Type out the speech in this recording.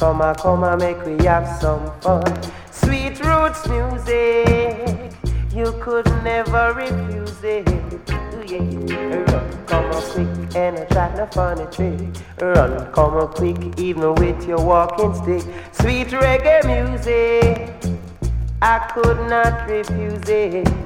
come and make we have some fun. Sweet roots music, you could never refuse it. Ooh, yeah. Run, come on quick and try no funny trick. Run, come on quick even with your walking stick. Sweet reggae music, I could not refuse it.